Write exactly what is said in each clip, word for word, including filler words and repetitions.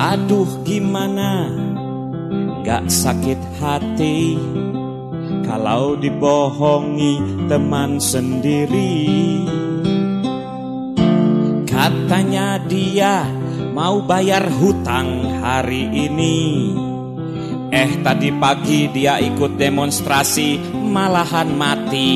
Aduh gimana gak sakit hati kalau dibohongi teman sendiri. Katanya dia mau bayar hutang hari ini, eh tadi pagi dia ikut demonstrasi malahan mati.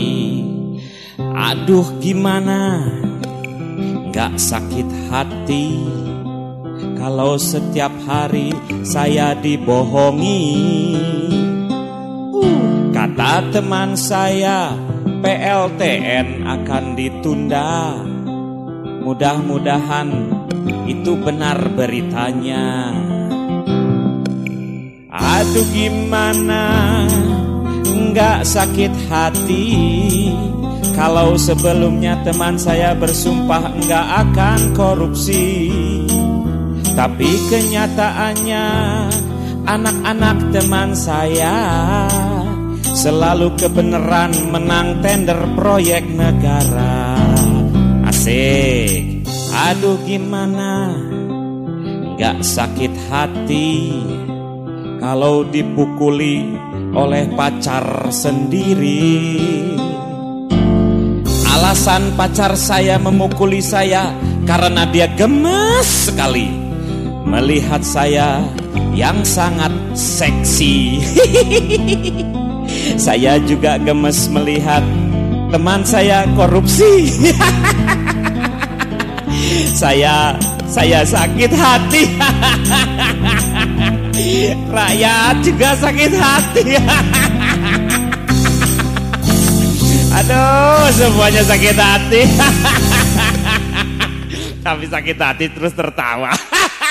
Aduh gimana gak sakit hati kalau setiap hari saya dibohongi. uh, Kata teman saya P L T N akan ditunda. Mudah-mudahan itu benar beritanya. Aduh gimana gak sakit hati kalau sebelumnya teman saya bersumpah enggak akan korupsi. Tapi kenyataannya anak-anak teman saya selalu kebenaran menang tender proyek negara. Asik. Aduh gimana gak sakit hati kalau dipukuli oleh pacar sendiri. Alasan pacar saya memukuli saya karena dia gemes sekali melihat saya yang sangat seksi. Saya juga gemes melihat teman saya korupsi. Saya saya sakit hati. Rakyat juga sakit hati. Aduh, semuanya sakit hati. Tapi sakit hati terus tertawa.